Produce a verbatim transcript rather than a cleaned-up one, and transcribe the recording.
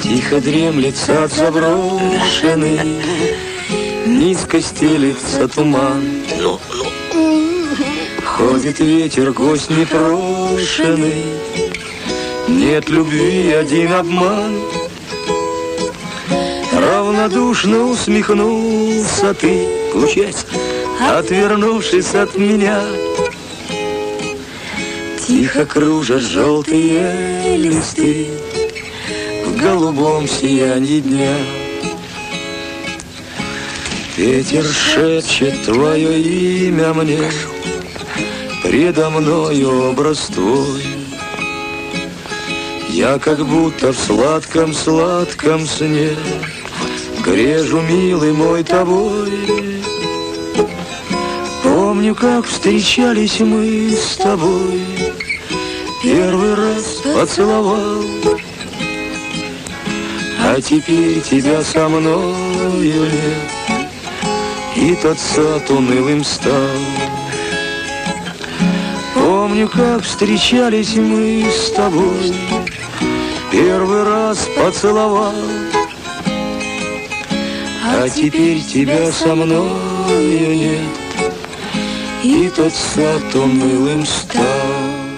Тихо дремлет сад заброшенный, низко стелится туман. Ходит ветер, гость непрошенный, нет любви, один обман. Равнодушно усмехнулся ты, получается, отвернувшись от меня. Тихо кружат желтые листы в голубом сиянии дня. Ветер шепчет твое имя мне, предо мною образ твой. Я как будто в сладком-сладком сне грежу, милый мой, тобой. Помню, как встречались мы с тобой, первый раз поцеловал, а теперь тебя со мною нет, и тот сад унылым стал. Помню, как встречались мы с тобой, первый раз поцеловал, а теперь тебя со мною нет, и тот сад унылым стал.